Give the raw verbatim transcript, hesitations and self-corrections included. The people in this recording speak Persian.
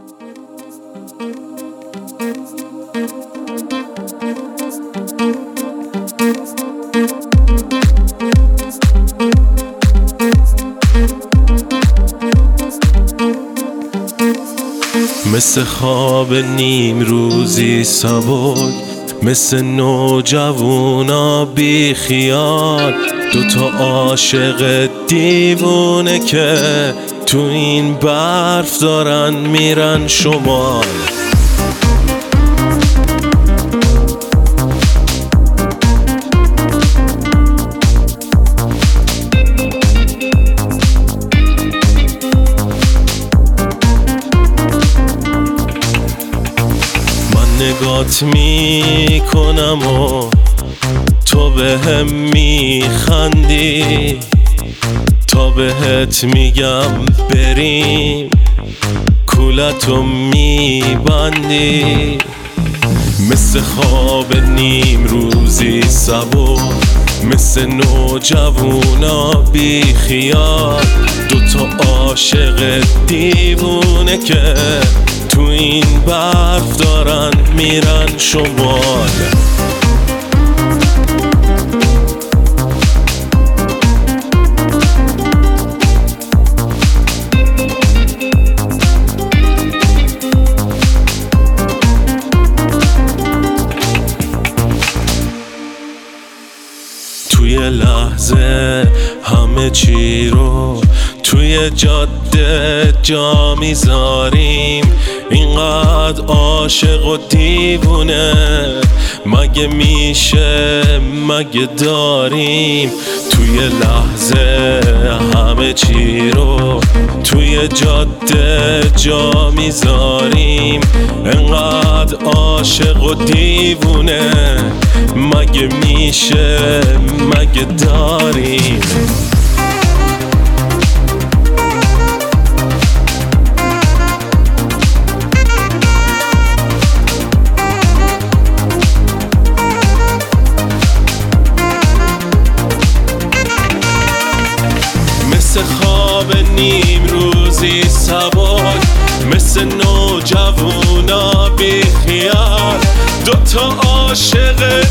مثل خواب نیم روزی سبک، مثل نوجوونا بی خیال، دوتا عاشق دیوونه که تو این برف دارن میرن شمال. نگات میکنم و تو بهم میخندی، تا بهت میگم بریم کولتو میبندی. مثل خواب نیم روزی سبک، مثل نوجوونا بی خیال، دوتا عاشق دیوونه که تو این برف دارن میرن شمال. توی لحظه همه چی رو توی جاده جا میذاریم، اینقدر عاشق و دیوونه مگه میشه مگه داریم. توی لحظه همه چی رو توی جاده جا میذاریم، اینقدر عاشق و دیوونه مگه میشه مگه داریم. مثل خواب نیم روزی سبک، مثل نوجوونا بی خیال، دوتا عاشق